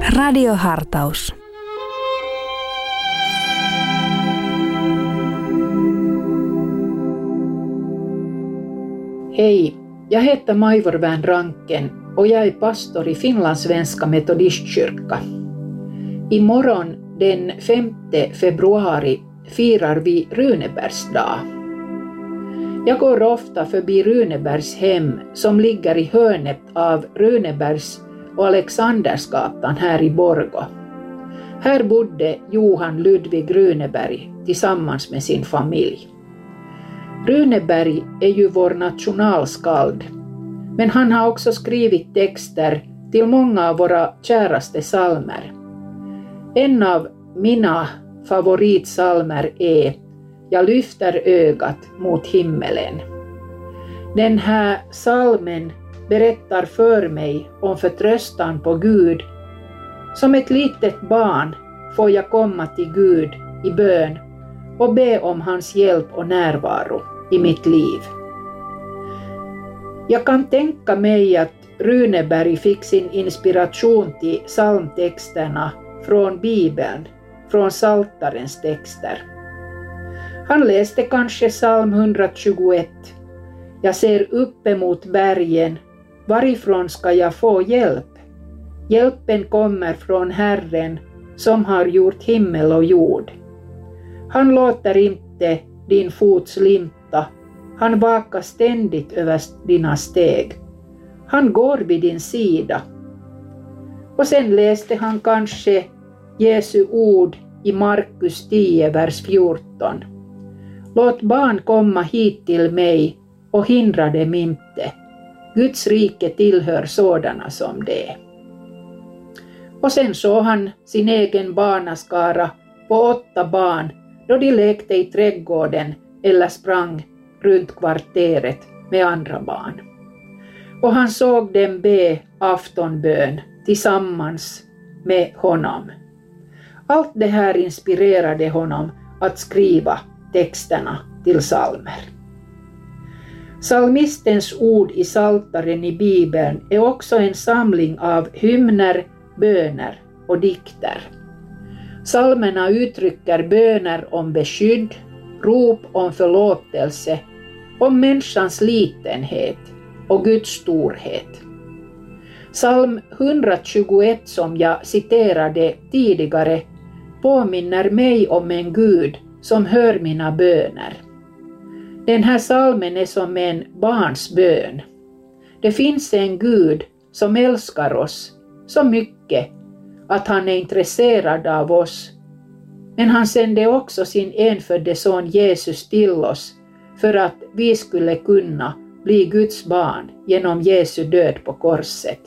Radiohartaus. Hej, jag heter Majvor Värn Ranken och jag är pastor i Finlandssvenska metodistkyrka. Imorgon den 5 februari firar vi Runebergsdag. Jag går ofta förbi Runebergs hem som ligger i hörnet av Runebergs och Alexandersgatan här i Borgå. Här bodde Johan Ludvig Runeberg tillsammans med sin familj. Runeberg är ju vår nationalskald, men han har också skrivit texter till många av våra käraste psalmer. En av mina favoritsalmer är Jag lyfter ögat mot himmelen. Den här psalmen berättar för mig om förtröstan på Gud. Som ett litet barn får jag komma till Gud i bön och be om hans hjälp och närvaro i mitt liv. Jag kan tänka mig att Runeberg fick sin inspiration till psalmtexterna från Bibeln, från Psaltarens texter. Han läste kanske psalm 121. Jag ser upp emot bergen, varifrån ska jag få hjälp? Hjälpen kommer från Herren som har gjort himmel och jord. Han låter inte din fot slimta, han vakar ständigt över dina steg. Han går vid din sida. Och sen läste han kanske Jesu ord i Markus 10, vers 14. Låt barn komma hit till mig och hindra dem inte. Guds rike tillhör sådana som det. Och sen såg han sin egen barnaskara på 8 barn då de lekte i trädgården eller sprang runt kvarteret med andra barn. Och han såg dem be aftonbön tillsammans med honom. Allt det här inspirerade honom att skriva texterna till psalmer. Psalmistens ord i Psaltaren i Bibeln är också en samling av hymner, böner och dikter. Psalmerna uttrycker böner om beskydd, rop om förlåtelse, om människans litenhet och Guds storhet. Psalm 121 som jag citerade tidigare påminner mig om en Gud som hör mina böner. Den här psalmen är som en barns bön. Det finns en Gud som älskar oss så mycket att han är intresserad av oss. Men han sände också sin enfödde son Jesus till oss för att vi skulle kunna bli Guds barn genom Jesu död på korset.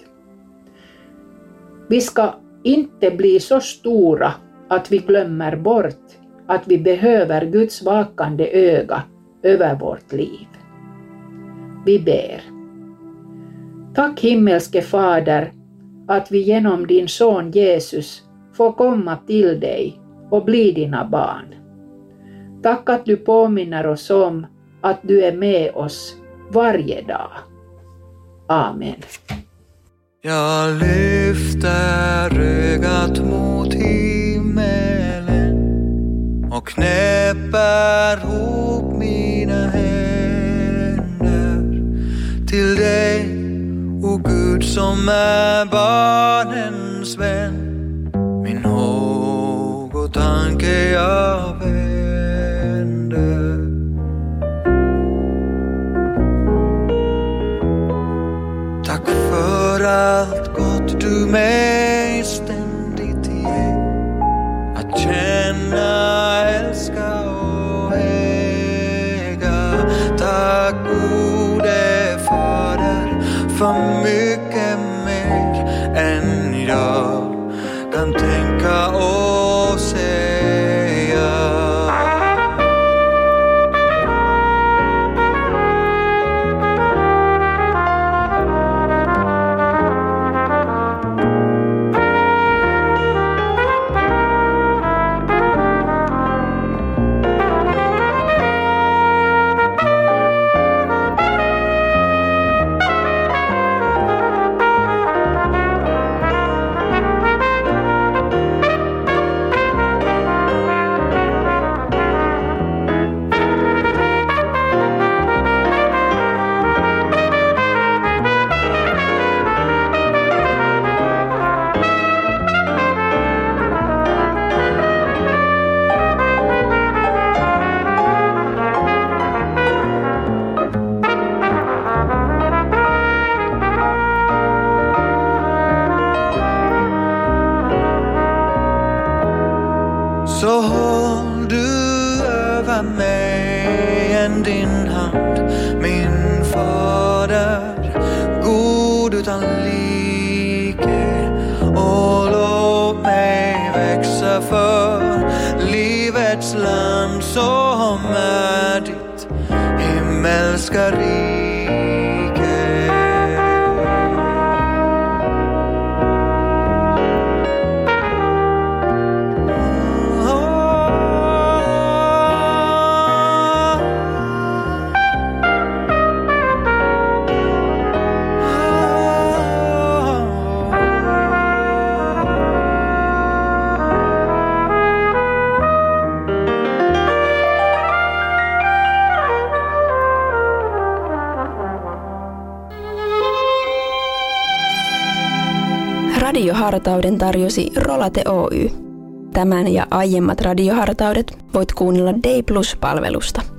Vi ska inte bli så stora att vi glömmer bort att vi behöver Guds vakande öga över vårt liv. Vi ber. Tack himmelske Fader att vi genom din son Jesus får komma till dig och bli dina barn. Tack att du påminner oss om att du är med oss varje dag. Amen. Jag lyfter ögat mot himmelen och knäpper ihop mina händer till dig, o Gud som är barnens vän. Min håg och tanke jag vänder. Tack för allt gott du mig ständigt ger. Att känna, älska och äga. Tack gode Fader för mycket mer än jag kan tänka och säga. så håll du över mig än din hand, min fader, god utan like, och låt mig växa för livets land som är ditt himmelska rike. Radiohartauden tarjosi Rolate Oy. Tämän ja aiemmat radiohartaudet voit kuunnella Day Plus-palvelusta.